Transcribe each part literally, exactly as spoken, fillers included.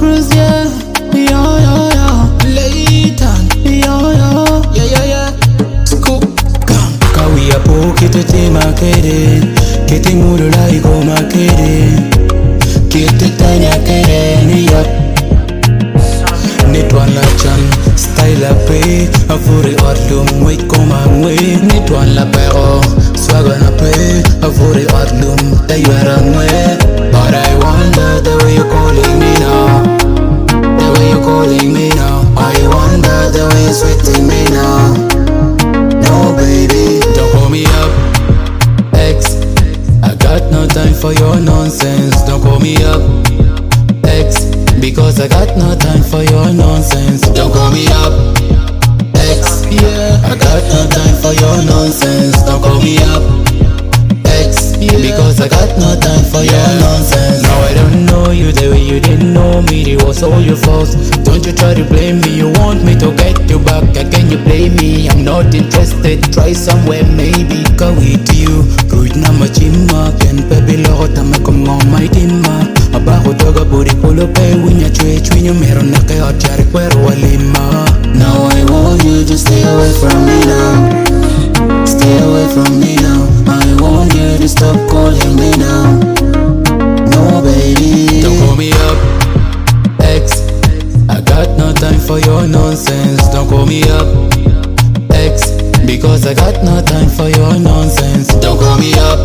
Cruz, yeah. Yeah, yeah, yeah. Leighton, yeah, yeah. Yeah, yeah, yeah. Scoop, come. Kawia po kitete makere, kete muru lai go makere, kete tanya kere ni yap. Nitwan la chan, style a pe, afuri orlum, wait koma ngwe. Nitwan la pero, swagger na pe, afuri orlum, tayuera ngwe. But I wonder the way you're calling me now, the way you're calling me now. I wonder the way you're sweating me now. No baby, don't call me up, X. I got no time for your nonsense. Don't call me up, X. Because I got no time for your nonsense. Don't call me up, X. Yeah, I got no time for your nonsense. Don't call me up, X. Yeah, because I got no time for your nonsense. Now I don't know you the way you didn't know me. It was all your fault. Don't you try to blame me. You want me to get you back. Again you blame me. I'm not interested. Try somewhere maybe. Go with you. Good na machima. Ken baby lot. I'm a come on my team. Abajo toga buri pulo pe. Winya chwe chwinyo meron na kaya chari kwero walima. Now I want you to stay away from me now. Stay away from me now. I want you to stop calling me now. No baby, don't call me up, X. I got no time for your nonsense. Don't call me up, X. Because I got no time for your nonsense. Don't call me up,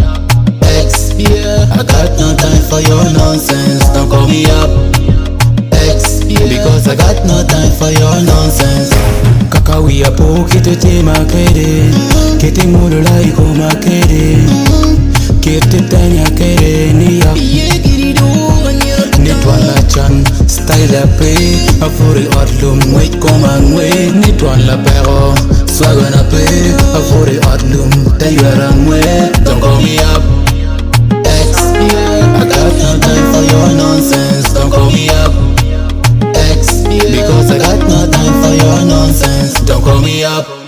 X. Yeah, I got no time for your nonsense. Don't call me up, X. Yeah, because I got no time for your nonsense. Kakawia po kitete makere, kete mulu lai ko makere, kete tanya kere ni ya. Nitwan la chan, style a pe, afuri orlum, wait koma ngwe. Nitwan la pero, swagger na pe, afuri orlum, tayuera ngwe. Don't call me up, X. Yeah, I got no time for your nonsense. Don't call me up, X. Yeah, because I got no time for your nonsense. Don't call me up.